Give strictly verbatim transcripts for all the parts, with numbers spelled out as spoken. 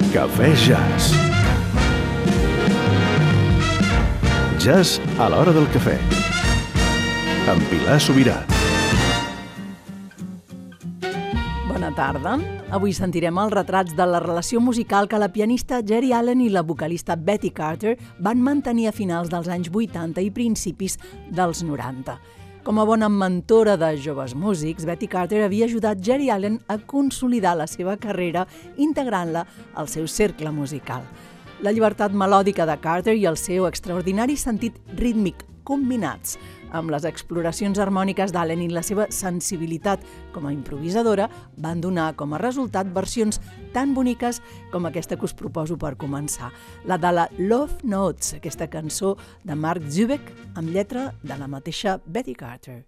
Cafè Jazz. Jazz a l'hora del cafè. Amb Pilar Sobirà. Bona tarda. Avui sentirem els retrats de la relació musical que la pianista Geri Allen i la vocalista Betty Carter van mantenir a finals dels anys vuitanta i principis dels noranta. Com a bona mentora de joves músics, Betty Carter havia ajudat Geri Allen a consolidar la seva carrera integrant-la al seu cercle musical. La llibertat melòdica de Carter i el seu extraordinari sentit rítmic combinats amb les exploracions harmòniques d'Allen i la seva sensibilitat com a improvisadora van donar com a resultat versions tan boniques com aquesta que us proposo per començar, la de la Love Notes, aquesta cançó de Mark Zubeck amb lletra de la mateixa Betty Carter.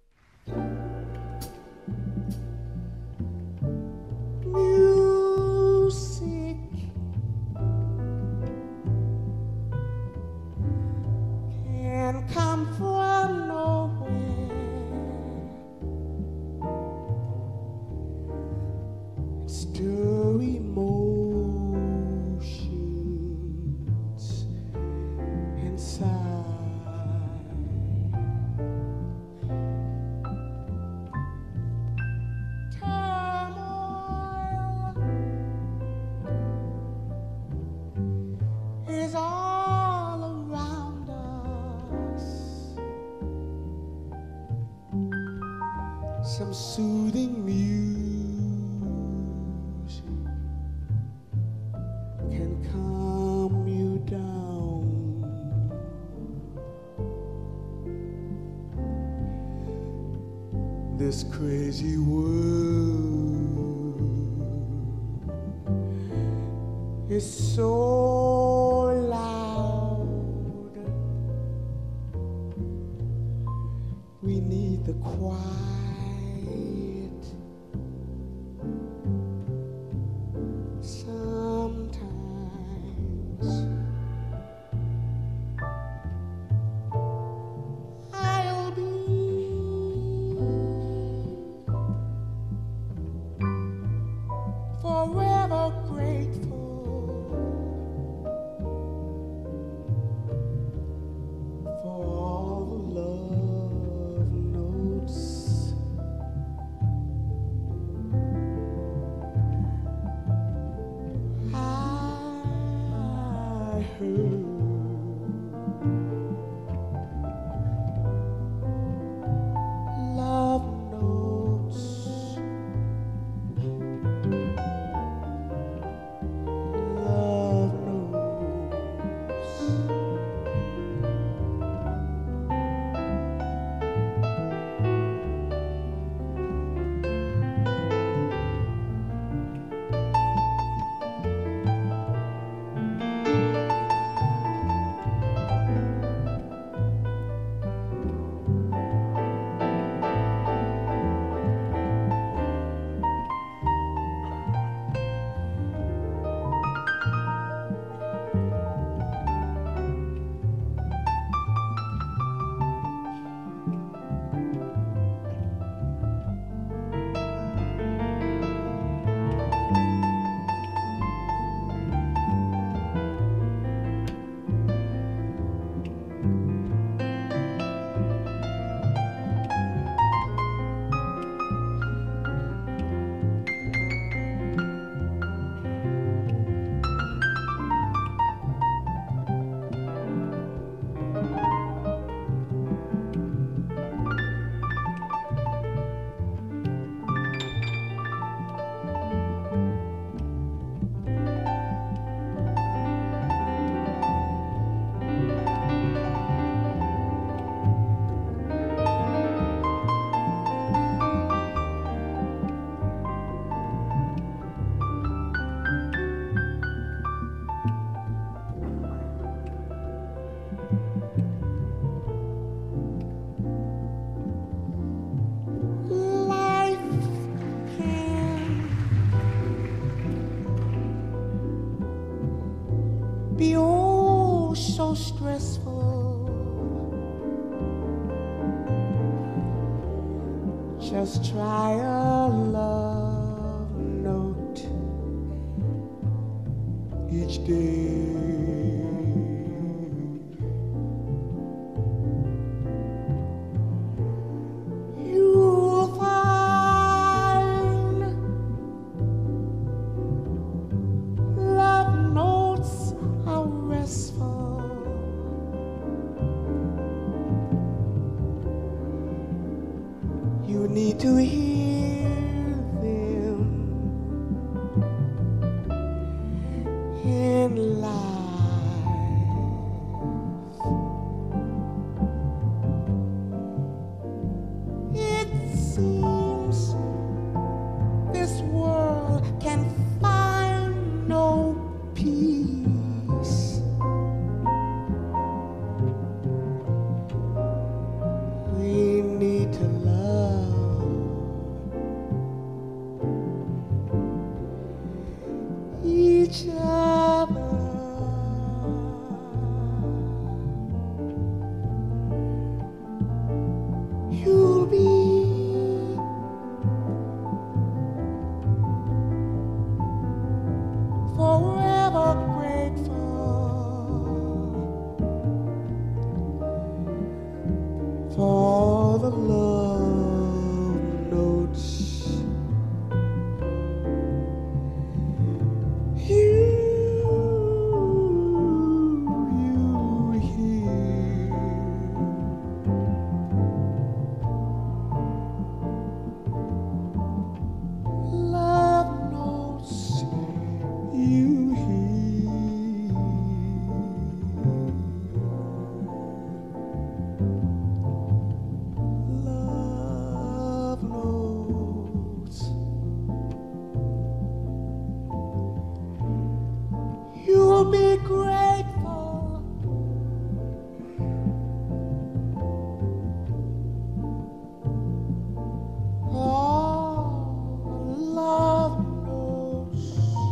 Music can come from nowhere. Stir emotions inside. Turmoil is all around us. Some soothing music can calm you down. This crazy world is so loud. We need the quiet. Sometimes I'll be forever grateful for all the love notes I heard. Love notes, love notes. Be oh so stressful. Just try a love note. day. You'll find love notes are restful. You need to hear them in life. It seems this world can find no peace. We need to love each other. You'll be forever grateful for the love notes you you hear. Love notes you hear. Love notes you'll be grateful for love notes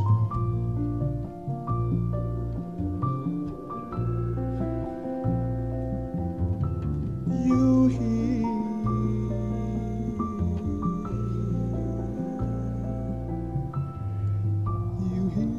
you hear. You hear.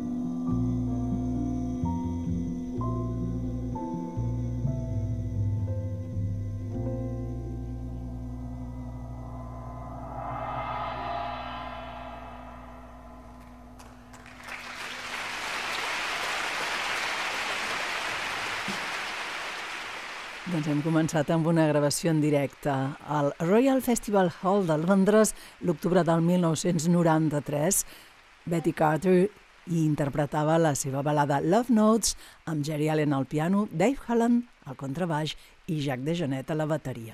Doncs hem començat amb una gravació en directe al Royal Festival Hall de Londres l'octubre del mil nou-cents noranta-tres. Betty Carter hi interpretava la seva balada Love Notes amb Geri Allen al piano, Dave Hallam al contrabaix i Jacques DeJohnette a la bateria.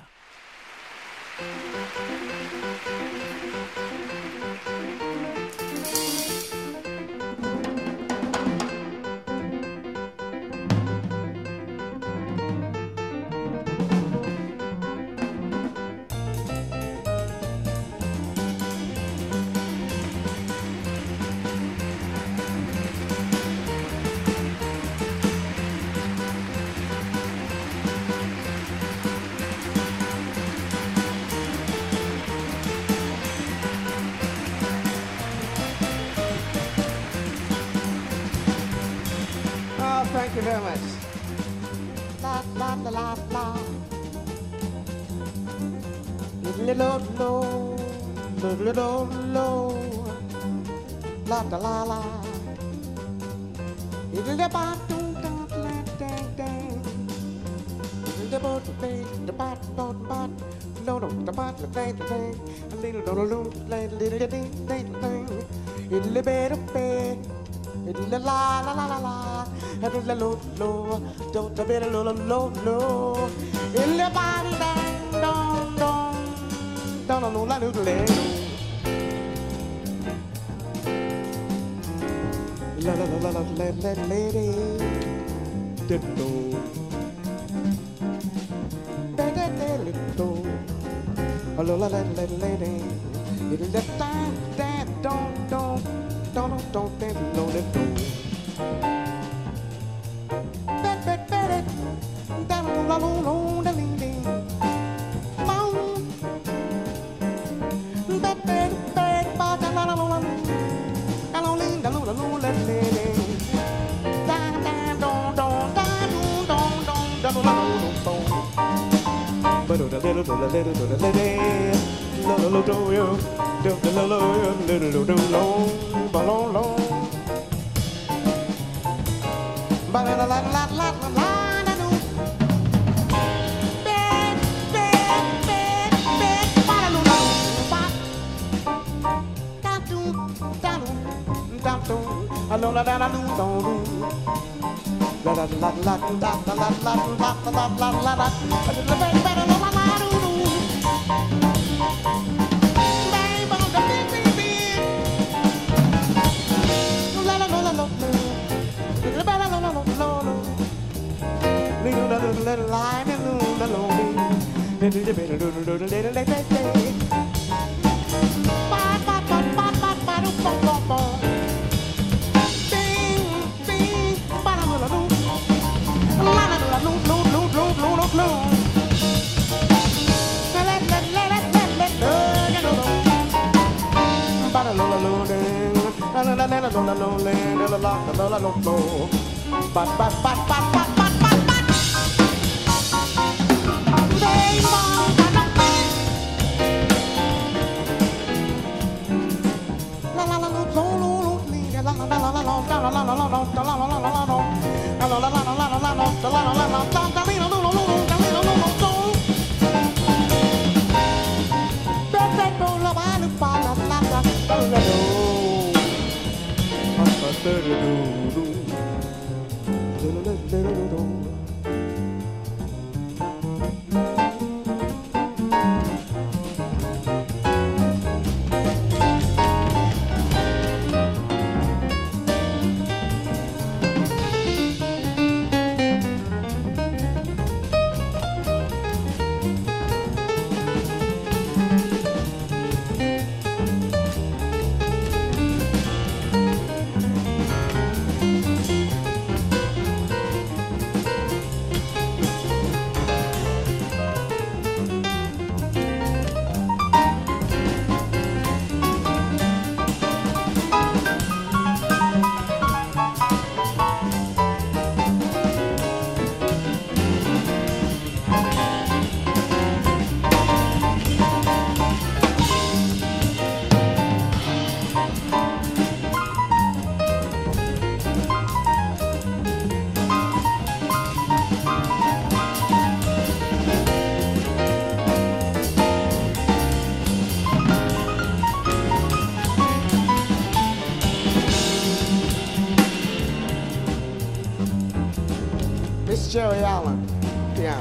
Oh, thank you very much. La la la la la. Little low, little low, la la la la. Little ba dum dum dang dang dang. Little ba dum the ba dum ba. No no the ba dang dang. A little little little little ding ding ding. Little bit of bed. La la la la la la, la la lo lo, don't a bit of lo lo lo lo. In the body dang dong dong, dong dong la lo lo. La la la la la la la lady, do do. Da da da do. La la la la lady, it is the dang dang dong dong. Don't don't don't don't let go. Bet bet bet it. Down la la la la ding ding. Boom. Bet bet bet ba da la la la la. Da la la la la la la ding. Da Jerry Allen, piano.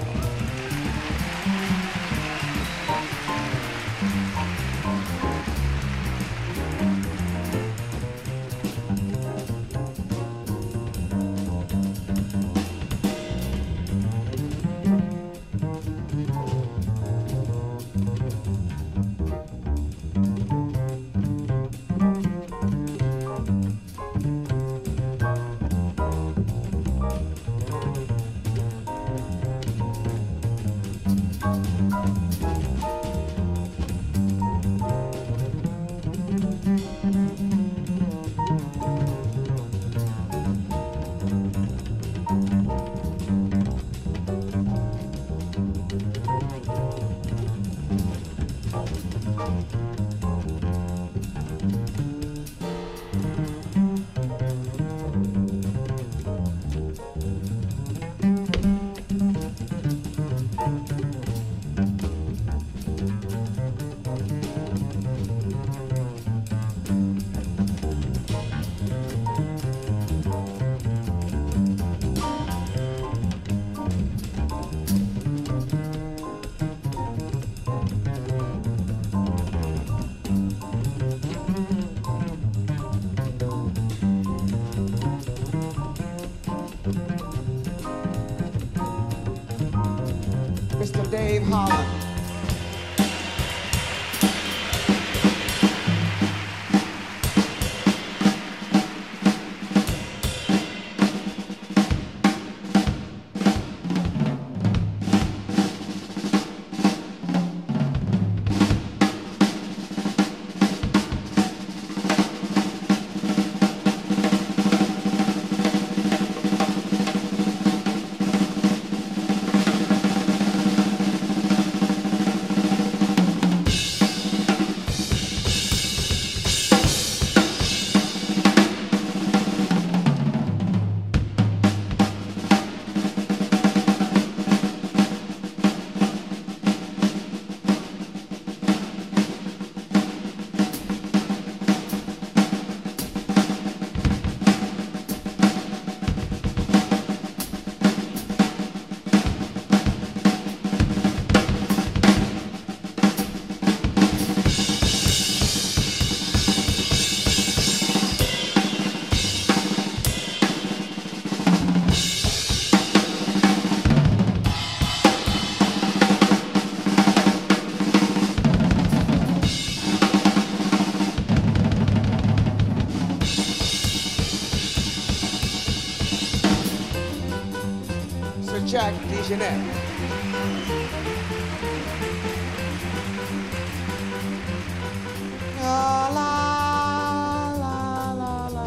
Jack DeJohnette. La la la la la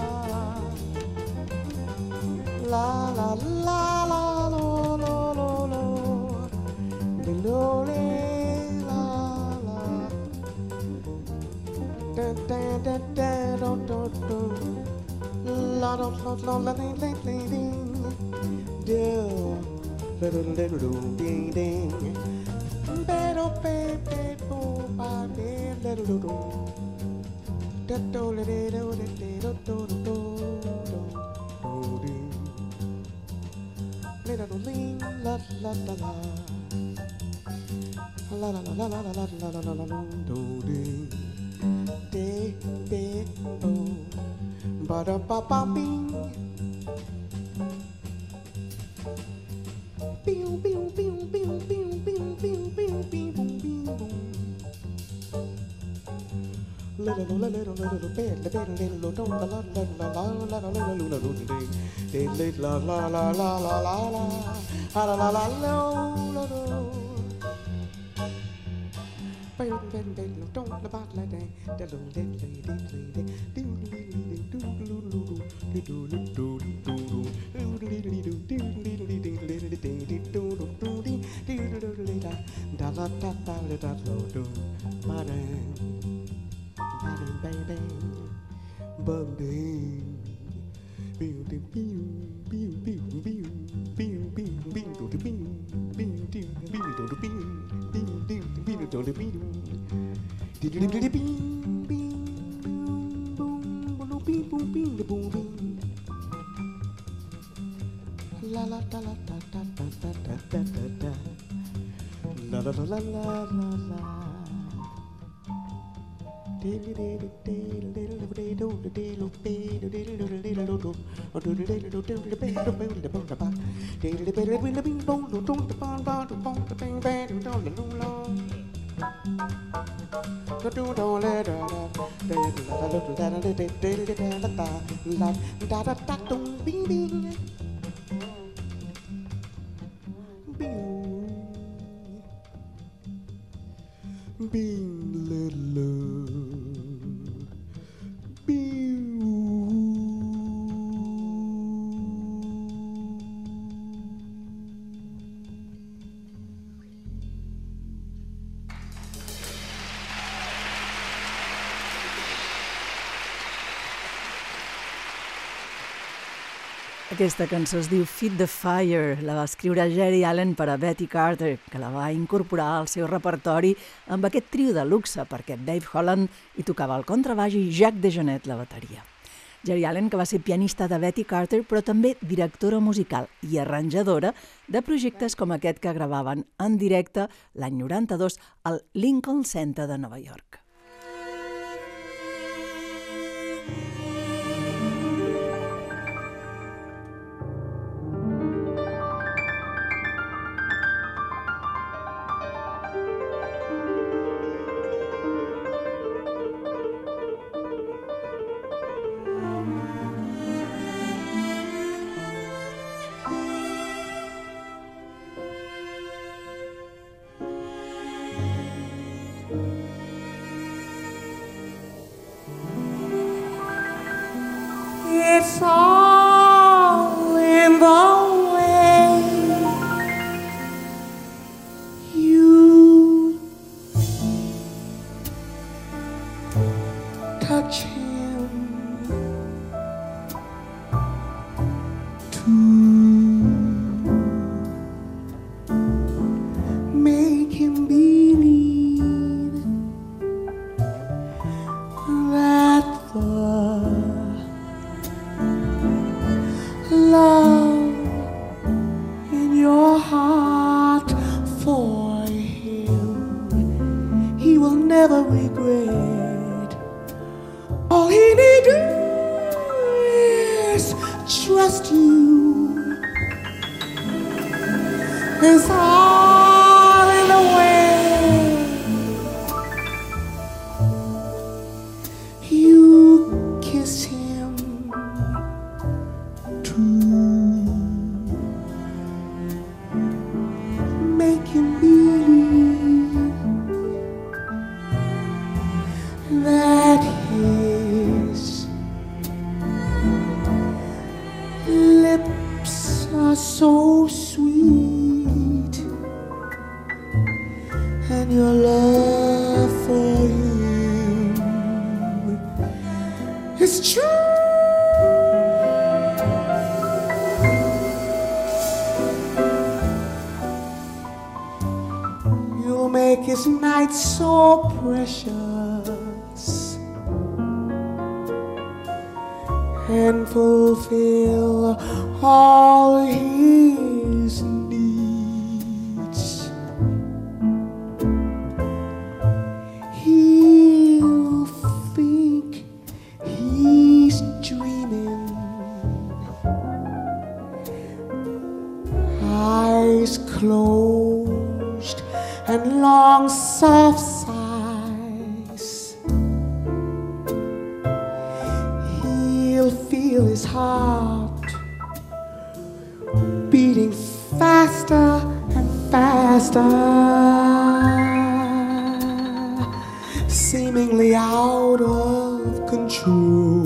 la la la la lo lo lo lo the lo le la la da da da da do do do la do lo lo la ding ding ding ding do little little do ding ding bedo be be bo ba be little do do da do le de do le de do do do do do do little ling la la la la la la la la la la la la la la do do de be bo ba da ba ba bing Pew pew pew pew pew pew pew pew pew boom pew boom. Little little little little bit, little little don't la la la la la la la la la la ding ding la la la la la la la la la la la la la la. Ben ben ben don't la ba la ding, da lo le le le le do do do do do do do da da da da da da do ma ding ma ding bang bang bum ding pew pew pew pew pew pew pew pew pew do do pew pew pew pew do do pew pew pew pew do do pew do do do do pew pew boom boom pew boom pew boom boom la la da la da da da da da da da la la la la la la Being little Aquesta cançó es diu Feed the Fire, la va escriure Geri Allen per a Betty Carter, que la va incorporar al seu repertori amb aquest trio de luxe, perquè Dave Holland hi tocava el contrabaix i Jack DeJohnette la bateria. Geri Allen, que va ser pianista de Betty Carter, però també directora musical i arranjadora de projectes com aquest que gravaven en directe l'any noranta-dos al Lincoln Center de Nova York. It's all in the way you touch him to make him believe that the love in your heart for him, he will never regret. All he need do is trust you. It's all in the way you kiss him. kiss. Lips are so sweet, and your love for him is true. You'll make his night so precious and fulfill all his needs. He'll think he's dreaming, eyes closed and long soft sighs. He'll feel his heart beating faster and faster, seemingly out of control.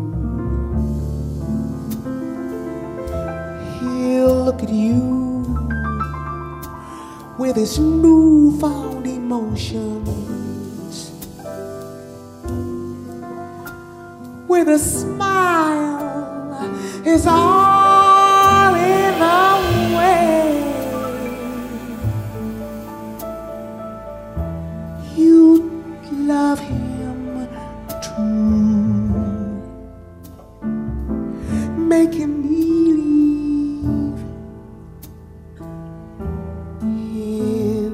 He'll look at you with his newfound emotions, with a smile is all in the way. You love him true, make him believe in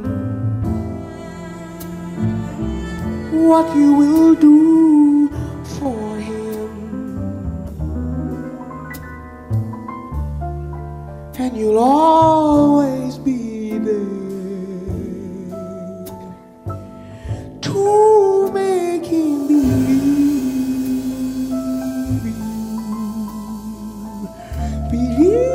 what you will do for him, and you'll always be there to make him believe you, believe,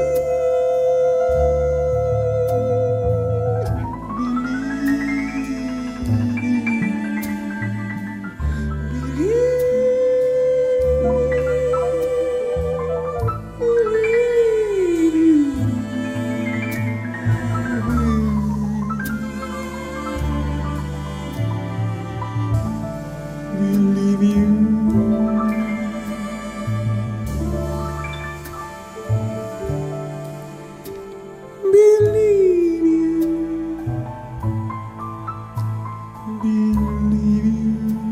believe you. Believe you, believe you.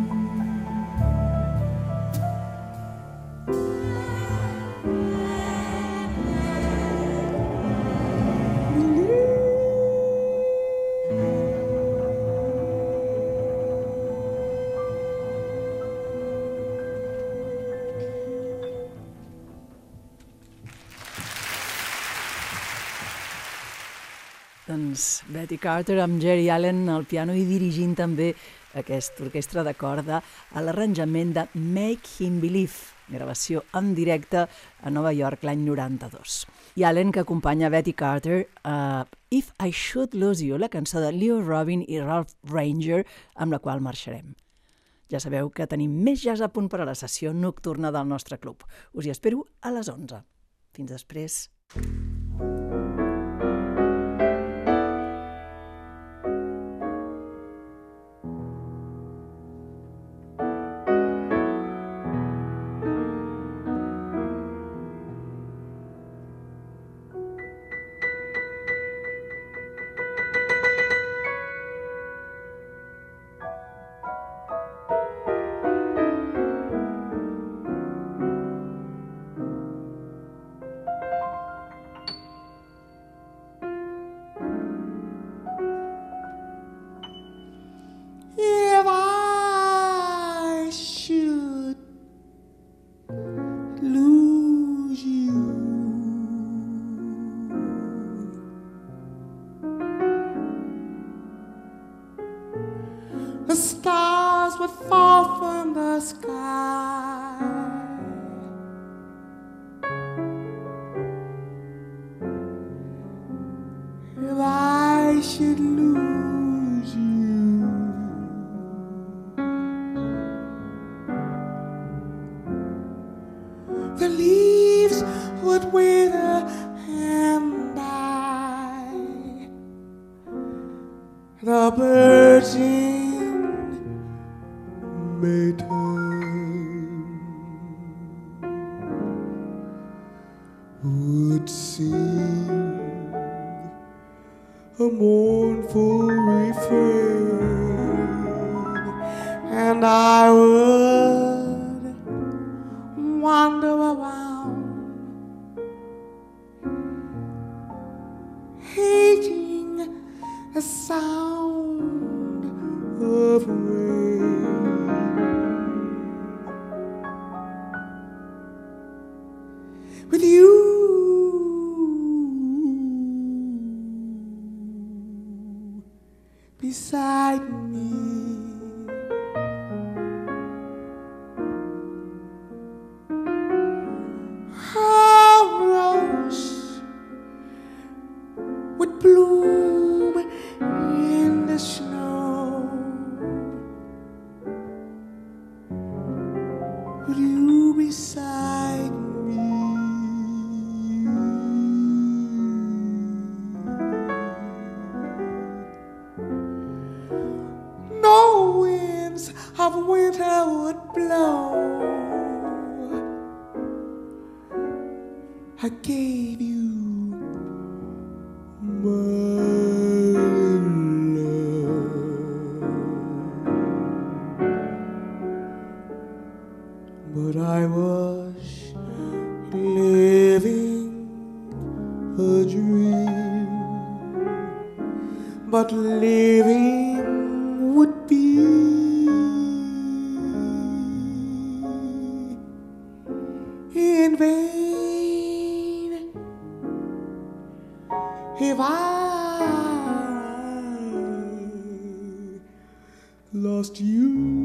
Doncs Betty Carter amb Geri Allen al piano i dirigint també aquesta orquestra de corda a l'arranjament de Make Him Believe, gravació en directe a Nova York l'any noranta-dos. I Allen, que acompanya Betty Carter a If I Should Lose You, la cançó de Leo Robin i Ralph Ranger, amb la qual marxarem. Ja sabeu que tenim més jazz a punt per a la sessió nocturna del nostre club. Us hi espero a les onze. Fins després. the leaves would wither and die, the birds in May time would sing a mournful refrain, and I would wander around, hating the sound of rain. With you beside me, a rose would bloom in the snow. With you beside me, no winds of winter would blow. I gave you my love, but I was living a dream, but living would be in vain if I lost you.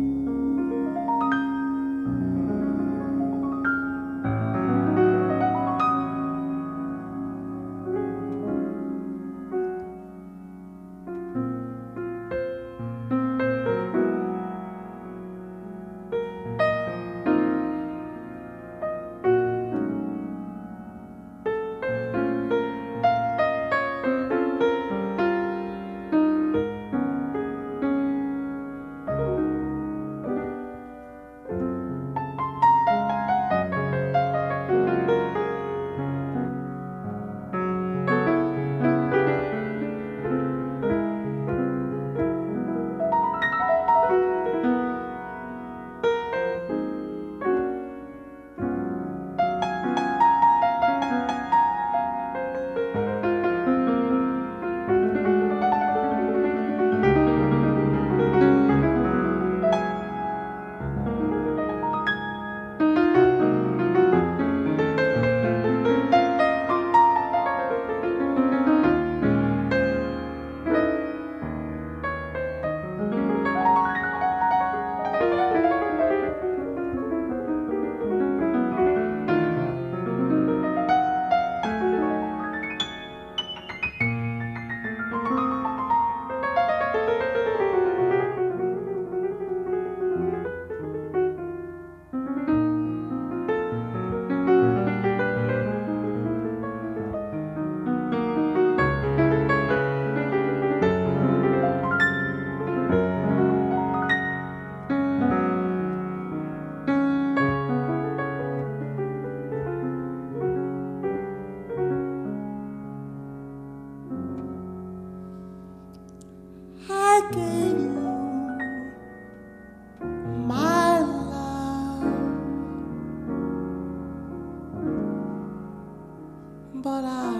But I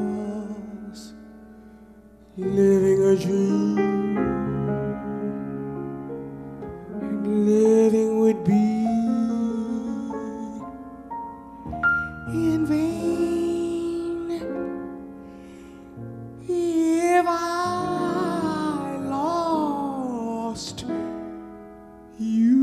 was living a dream, and living would be in vain if I lost you.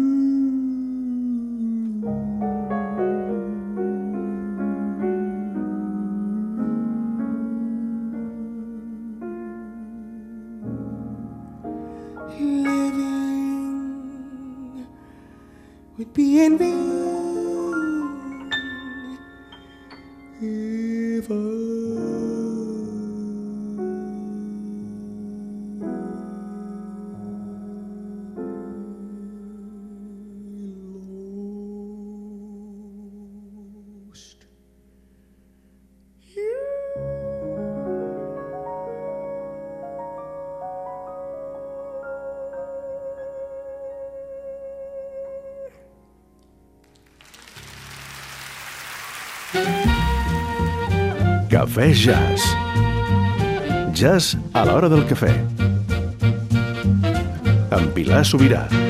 Living would be in vain Cafè Jazz. Jazz a l'hora del cafè. Amb Pilar Sobirà.